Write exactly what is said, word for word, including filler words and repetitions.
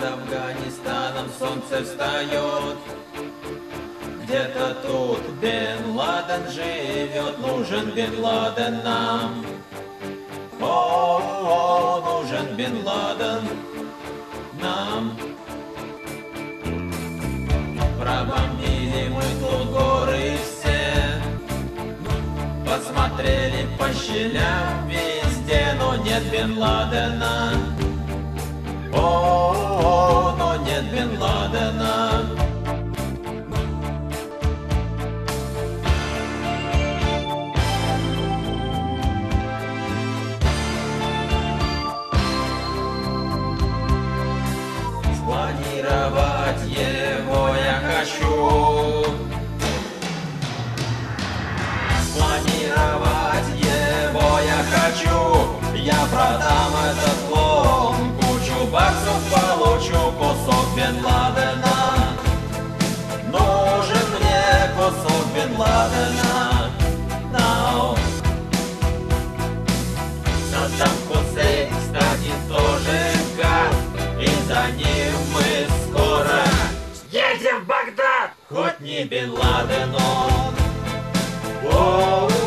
Над Афганистаном солнце встает. Где-то тут Бен Ладен живет, нужен Бен Ладен нам. О, нужен Бен Ладен нам. Пробомбили мы тут горы все, посмотрели по щелям везде, но нет Бен Ладена. О, но нет Бен Ладена. Спланировать его я хочу. Спланировать его я хочу. Я продам этот клон, кучу баксов получу, кусок Бен Ладена. Нужен мне кусок Бен Ладена. Now. Саддам Хусейн, кстати, тоже гад, и за ним мы скоро едем в Багдад. Хоть не Бен Ладен он. Воу.